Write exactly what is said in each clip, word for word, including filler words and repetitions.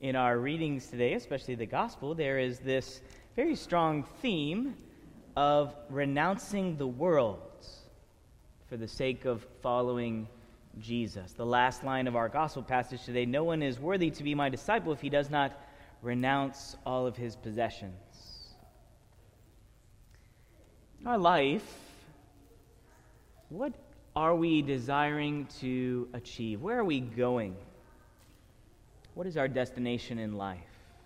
in our readings today, especially the gospel, there is this very strong theme of renouncing the world for the sake of following Jesus. The last line of our gospel passage today, no one is worthy to be my disciple if he does not renounce all of his possessions. In our life, what are we desiring to achieve? Where are we going? What is our destination in life?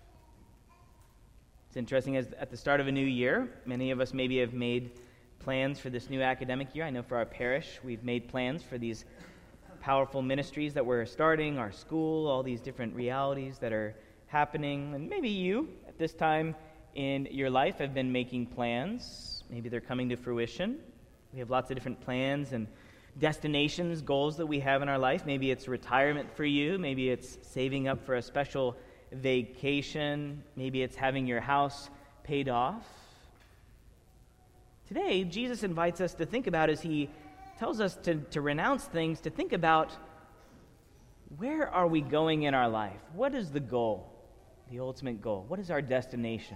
It's interesting, as at the start of a new year, many of us maybe have made plans for this new academic year. I know for our parish, we've made plans for these powerful ministries that we're starting, our school, all these different realities that are happening. And maybe you, at this time in your life, have been making plans. Maybe they're coming to fruition. We have lots of different plans and destinations, goals that we have in our life. Maybe it's retirement for you. Maybe it's saving up for a special vacation. Maybe it's having your house paid off. Today, Jesus invites us to think about, as he tells us to, to renounce things, to think about, where are we going in our life? What is the goal, the ultimate goal? What is our destination?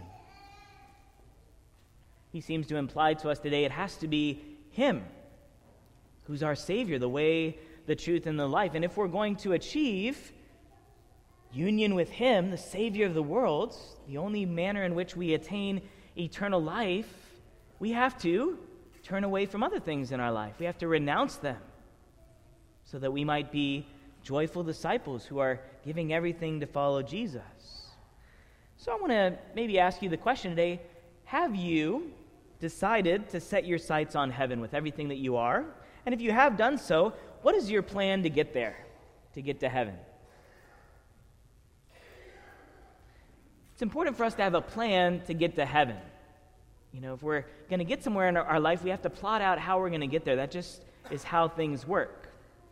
He seems to imply to us today it has to be him, who's our Savior, the way, the truth, and the life. And if we're going to achieve union with him, the Savior of the world, the only manner in which we attain eternal life, we have to turn away from other things in our life. We have to renounce them so that we might be joyful disciples who are giving everything to follow Jesus. So I want to maybe ask you the question today, have you decided to set your sights on heaven with everything that you are? And if you have done so, what is your plan to get there, to get to heaven? It's important for us to have a plan to get to heaven. You know, if we're going to get somewhere in our, our life, we have to plot out how we're going to get there. That just is how things work.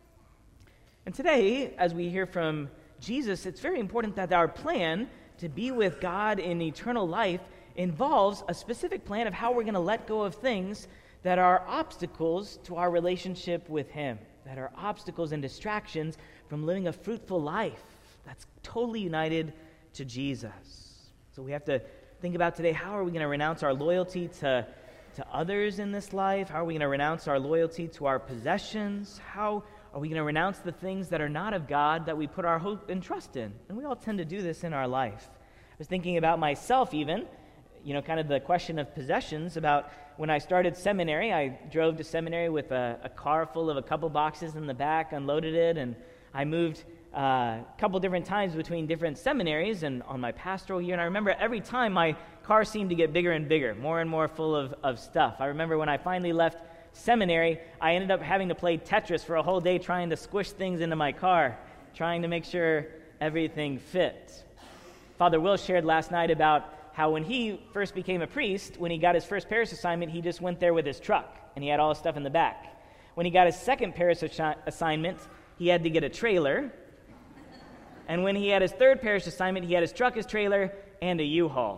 And today, as we hear from Jesus, it's very important that our plan to be with God in eternal life involves a specific plan of how we're going to let go of things that are obstacles to our relationship with him, that are obstacles and distractions from living a fruitful life that's totally united to Jesus. So we have to think about today, how are we going to renounce our loyalty to, to others in this life? How are we going to renounce our loyalty to our possessions? How are we going to renounce the things that are not of God that we put our hope and trust in? And we all tend to do this in our life. I was thinking about myself even, you know, kind of the question of possessions. About when I started seminary, I drove to seminary with a, a car full of a couple boxes in the back, unloaded it, and I moved Uh, a couple different times between different seminaries and on my pastoral year. And I remember every time my car seemed to get bigger and bigger, more and more full of, of stuff. I remember when I finally left seminary, I ended up having to play Tetris for a whole day trying to squish things into my car, trying to make sure everything fit. Father Will shared last night about how when he first became a priest, when he got his first parish assignment, he just went there with his truck, and he had all his stuff in the back. When he got his second parish assi- assignment, he had to get a trailer. And when he had his third parish assignment, he had his truck, his trailer, and a U-Haul.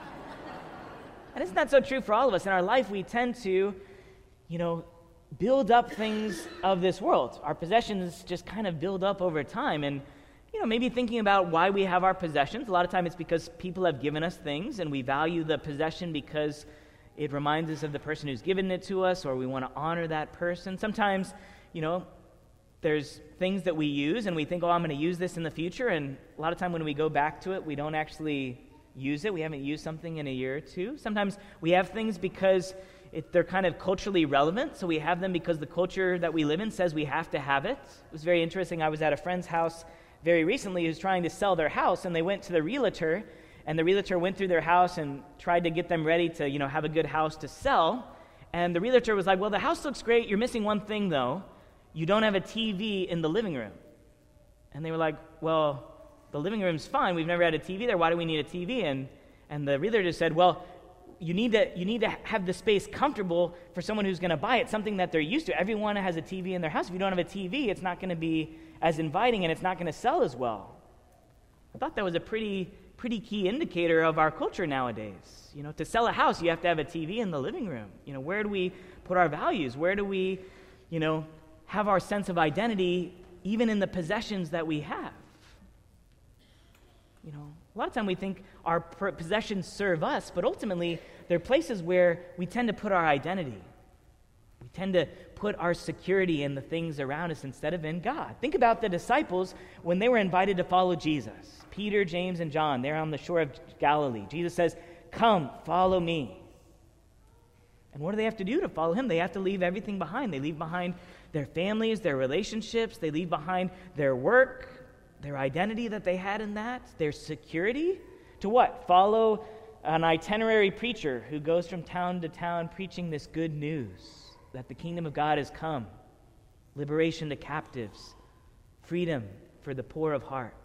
And isn't that so true for all of us? In our life, we tend to, you know, build up things of this world. Our possessions just kind of build up over time. And, you know, maybe thinking about why we have our possessions. A lot of time it's because people have given us things, and we value the possession because it reminds us of the person who's given it to us, or we want to honor that person. Sometimes, you know, there's things that we use and we think, oh, I'm going to use this in the future, and a lot of time when we go back to it, we don't actually use it. We haven't used something in a year or two. Sometimes we have things because it, they're kind of culturally relevant, so we have them because the culture that we live in says we have to have it. It was very interesting. I was at a friend's house very recently who's trying to sell their house, and they went to the realtor, and the realtor went through their house and tried to get them ready to, you know, have a good house to sell. And the realtor was like, well, the house looks great. You're missing one thing, though. You don't have a T V in the living room. And they were like, well, the living room's fine. We've never had a T V there. Why do we need a T V? And and the realtor just said, well, you need to you need to have the space comfortable for someone who's going to buy it, something that they're used to. Everyone has a T V in their house. If you don't have a T V, it's not going to be as inviting, and it's not going to sell as well. I thought that was a pretty pretty key indicator of our culture nowadays. You know, to sell a house, you have to have a T V in the living room. You know, where do we put our values? Where do we, you know, have our sense of identity even in the possessions that we have? You know, a lot of time we think our possessions serve us, but ultimately they're places where we tend to put our identity. We tend to put our security in the things around us instead of in God. Think about the disciples when they were invited to follow Jesus. Peter, James, and John, they're on the shore of Galilee. Jesus says, "Come, follow me." And what do they have to do to follow him? They have to leave everything behind. They leave behind their families, their relationships. They leave behind their work, their identity that they had in that, their security. To what? Follow an itinerary preacher who goes from town to town preaching this good news that the kingdom of God has come, liberation to captives, freedom for the poor of heart.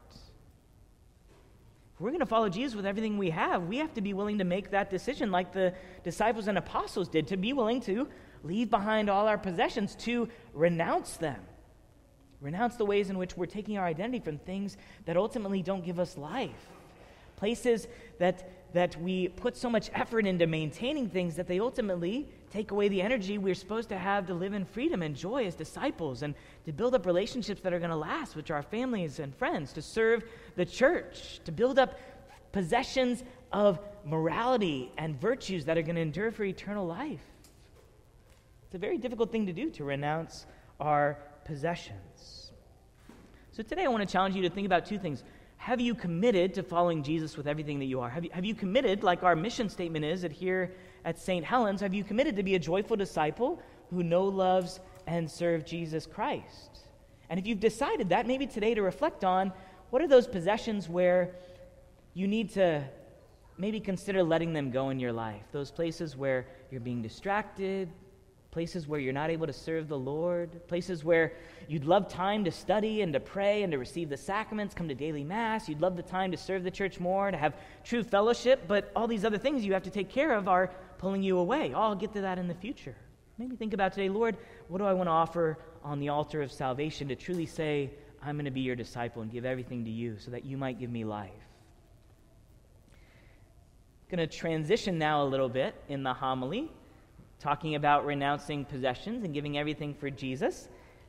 If we're going to follow Jesus with everything we have, we have to be willing to make that decision like the disciples and apostles did, to be willing to leave behind all our possessions, to renounce them. Renounce the ways in which we're taking our identity from things that ultimately don't give us life. Places that, that we put so much effort into maintaining things that they ultimately take away the energy we're supposed to have to live in freedom and joy as disciples and to build up relationships that are going to last, which are our families and friends, to serve the church, to build up possessions of morality and virtues that are going to endure for eternal life. It's a very difficult thing to do, to renounce our possessions. So today I want to challenge you to think about two things. Have you committed to following Jesus with everything that you are? Have you, have you committed, like our mission statement is at here at Saint Helens, have you committed to be a joyful disciple who know, loves, and serve Jesus Christ? And if you've decided that, maybe today to reflect on what are those possessions where you need to maybe consider letting them go in your life. Those places where you're being distracted, places where you're not able to serve the Lord, places where you'd love time to study and to pray and to receive the sacraments, come to daily mass. You'd love the time to serve the church more, to have true fellowship, but all these other things you have to take care of are pulling you away. Oh, I'll get to that in the future. Maybe think about today, Lord, what do I want to offer on the altar of salvation to truly say, I'm going to be your disciple and give everything to you so that you might give me life. I'm going to transition now a little bit in the homily, talking about renouncing possessions and giving everything for Jesus.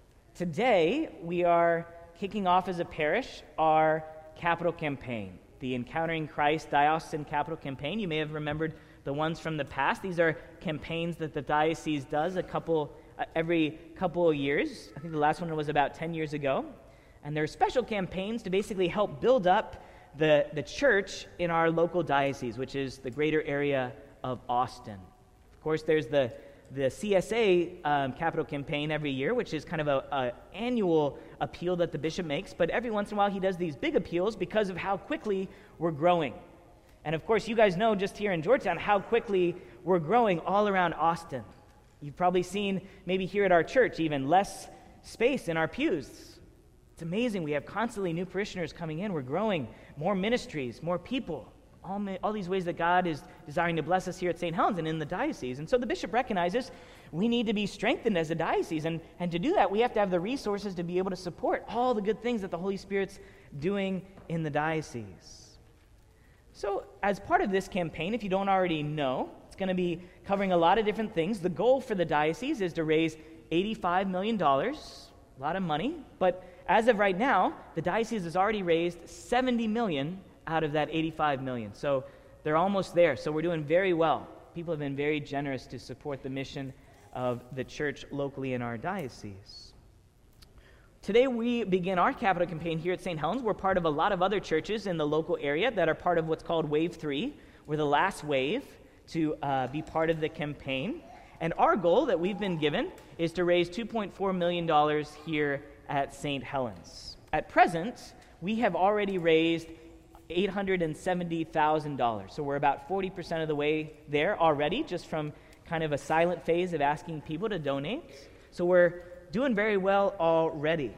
Today, we are kicking off as a parish our capital campaign, the Encountering Christ Diocesan Capital Campaign. You may have remembered the ones from the past. These are campaigns that the diocese does a couple uh, every couple of years. I think the last one was about ten years ago. And they're special campaigns to basically help build up the, the church in our local diocese, which is the greater area of Austin. Of course, there's the, the C S A um, capital campaign every year, which is kind of a, a annual appeal that the bishop makes. But every once in a while, he does these big appeals because of how quickly we're growing. And of course, you guys know just here in Georgetown how quickly we're growing all around Austin. You've probably seen, maybe here at our church, even less space in our pews. It's amazing. We have constantly new parishioners coming in. We're growing, more ministries, more people. All, all these ways that God is desiring to bless us here at Saint Helens and in the diocese. And so the bishop recognizes we need to be strengthened as a diocese. And, and to do that, we have to have the resources to be able to support all the good things that the Holy Spirit's doing in the diocese. So as part of this campaign, if you don't already know, it's going to be covering a lot of different things. The goal for the diocese is to raise eighty-five million dollars, a lot of money. But as of right now, the diocese has already raised seventy million dollars out of that eighty-five million dollars. So they're almost there. So we're doing very well. People have been very generous to support the mission of the church locally in our diocese. Today we begin our capital campaign here at Saint Helens. We're part of a lot of other churches in the local area that are part of what's called Wave three. We're the last wave to uh, be part of the campaign. And our goal that we've been given is to raise two point four million dollars here at Saint Helens. At present, we have already raised eight hundred seventy thousand dollars. So we're about forty percent of the way there already, just from kind of a silent phase of asking people to donate. So we're doing very well already.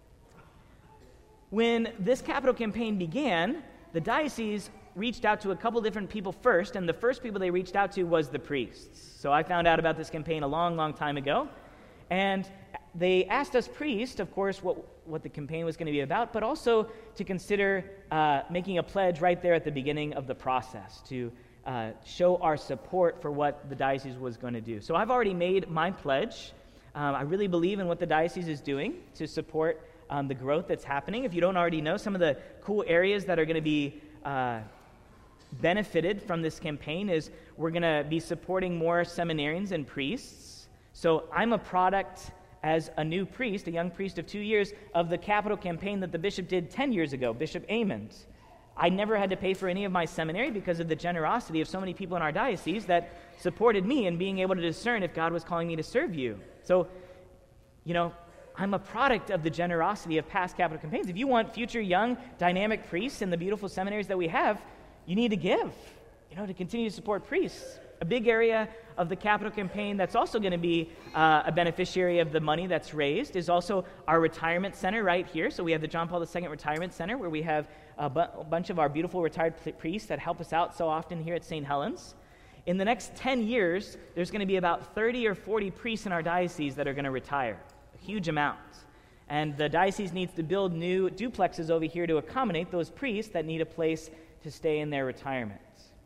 When this capital campaign began, the diocese reached out to a couple different people first, and the first people they reached out to was the priests. So I found out about this campaign a long, long time ago, and they asked us priests, of course, what, what the campaign was going to be about, but also to consider uh, making a pledge right there at the beginning of the process to uh, show our support for what the diocese was going to do. So I've already made my pledge. Um, I really believe in what the diocese is doing to support um, the growth that's happening. If you don't already know, some of the cool areas that are going to be uh, benefited from this campaign is we're going to be supporting more seminarians and priests. So I'm a product as a new priest, a young priest of two years, of the capital campaign that the bishop did ten years ago, Bishop Amond. I never had to pay for any of my seminary because of the generosity of so many people in our diocese that supported me in being able to discern if God was calling me to serve you. So, you know, I'm a product of the generosity of past capital campaigns. If you want future young, dynamic priests in the beautiful seminaries that we have, you need to give, you know, to continue to support priests. A big area of the capital campaign that's also going to be uh, a beneficiary of the money that's raised is also our retirement center right here. So we have the John Paul the Second Retirement Center, where we have a, bu- a bunch of our beautiful retired priests that help us out so often here at Saint Helens. In the next ten years, there's going to be about thirty or forty priests in our diocese that are going to retire, a huge amount. And the diocese needs to build new duplexes over here to accommodate those priests that need a place to stay in their retirement.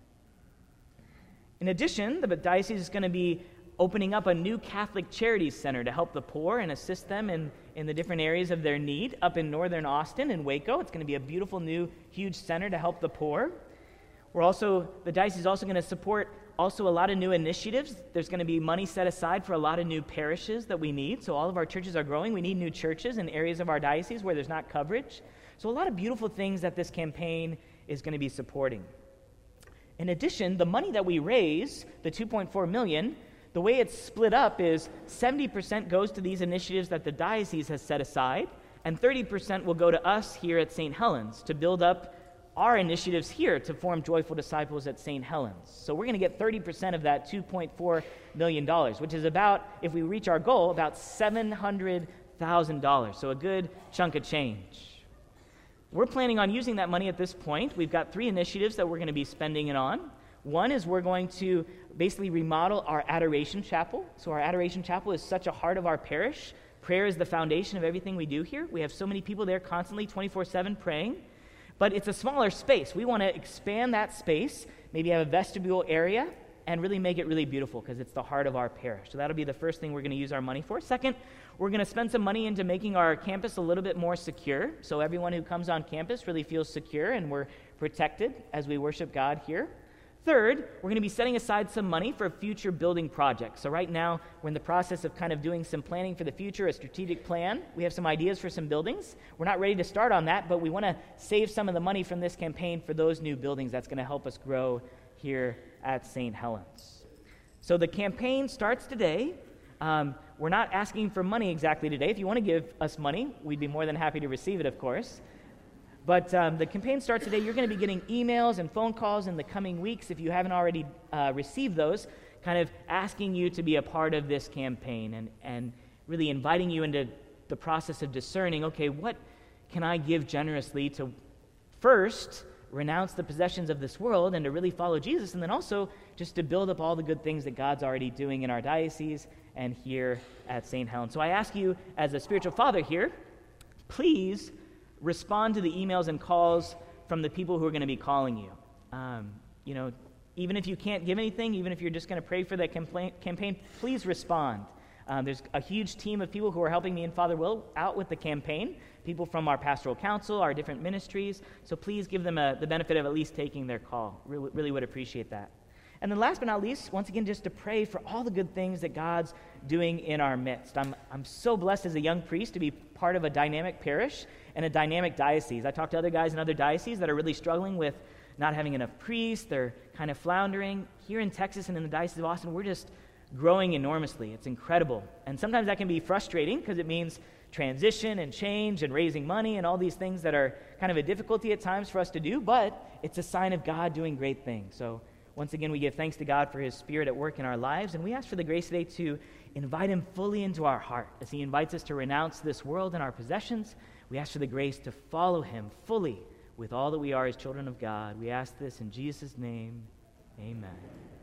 In addition, the diocese is going to be opening up a new Catholic Charities Center to help the poor and assist them in, in the different areas of their need up in northern Austin and Waco. It's going to be a beautiful new huge center to help the poor. We're also, the diocese is also going to support also a lot of new initiatives. There's going to be money set aside for a lot of new parishes that we need. So all of our churches are growing. We need new churches in areas of our diocese where there's not coverage. So a lot of beautiful things that this campaign is going to be supporting. In addition, the money that we raise, the two point four million dollars, the way it's split up is seventy percent goes to these initiatives that the diocese has set aside, and thirty percent will go to us here at Saint Helens to build up our initiatives here to form joyful disciples at Saint Helens. So we're going to get thirty percent of that two point four million dollars, which is about, if we reach our goal, about seven hundred thousand dollars. So a good chunk of change. We're planning on using that money at this point. We've got three initiatives that we're going to be spending it on. One is we're going to basically remodel our adoration chapel. So our adoration chapel is such a heart of our parish. Prayer is the foundation of everything we do here. We have so many people there constantly, twenty-four seven praying. But it's a smaller space. We want to expand that space, maybe have a vestibule area, and really make it really beautiful because it's the heart of our parish. So that'll be the first thing we're going to use our money for. Second, we're going to spend some money into making our campus a little bit more secure, so everyone who comes on campus really feels secure and we're protected as we worship God here. Third, we're going to be setting aside some money for future building projects. So right now, we're in the process of kind of doing some planning for the future, a strategic plan. We have some ideas for some buildings. We're not ready to start on that, but we want to save some of the money from this campaign for those new buildings. That's going to help us grow here at Saint Helens. So the campaign starts today. Um, we're not asking for money exactly today. If you want to give us money, we'd be more than happy to receive it, of course. But um, the campaign starts today. You're going to be getting emails and phone calls in the coming weeks, if you haven't already uh, received those, kind of asking you to be a part of this campaign and, and really inviting you into the process of discerning, okay, what can I give generously to first renounce the possessions of this world and to really follow Jesus, and then also just to build up all the good things that God's already doing in our diocese and here at Saint Helens. So I ask you, as a spiritual father here, please respond to the emails and calls from the people who are going to be calling you. Um, you know, even if you can't give anything, even if you're just going to pray for that campaign, campaign please respond. Um, there's a huge team of people who are helping me and Father Will out with the campaign, people from our pastoral council, our different ministries, so please give them a, the benefit of at least taking their call. Really, really would appreciate that. And then last but not least, once again, just to pray for all the good things that God's doing in our midst. I'm, I'm so blessed as a young priest to be part of a dynamic parish and a dynamic diocese. I talk to other guys in other dioceses that are really struggling with not having enough priests. They're kind of floundering. Here in Texas and in the Diocese of Austin, we're just growing enormously. It's incredible. And sometimes that can be frustrating because it means transition and change and raising money and all these things that are kind of a difficulty at times for us to do, but it's a sign of God doing great things. So once again, we give thanks to God for his Spirit at work in our lives, and we ask for the grace today to invite him fully into our heart as he invites us to renounce this world and our possessions. We ask for the grace to follow him fully with all that we are as children of God. We ask this in Jesus' name. Amen.